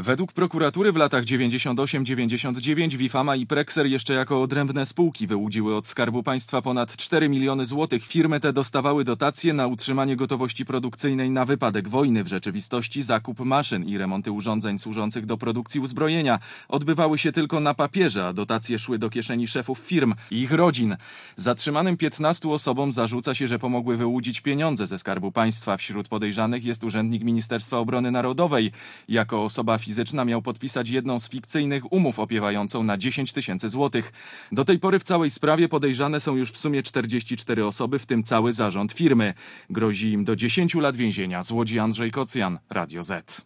Według prokuratury w latach 98-99 Wifama i Praxair jeszcze jako odrębne spółki wyłudziły od Skarbu Państwa ponad 4 miliony złotych. Firmy te dostawały dotacje na utrzymanie gotowości produkcyjnej na wypadek wojny. W rzeczywistości zakup maszyn i remonty urządzeń służących do produkcji uzbrojenia odbywały się tylko na papierze, a dotacje szły do kieszeni szefów firm i ich rodzin. Zatrzymanym 15 osobom zarzuca się, że pomogły wyłudzić pieniądze ze Skarbu Państwa. Wśród podejrzanych jest urzędnik Ministerstwa Obrony Narodowej. Jako osoba fizyczna miał podpisać jedną z fikcyjnych umów opiewającą na 10 000 złotych. Do tej pory w całej sprawie podejrzane są już w sumie 44 osoby, w tym cały zarząd firmy. Grozi im do 10 lat więzienia. Z Łodzi Andrzej Kocjan, Radio Z.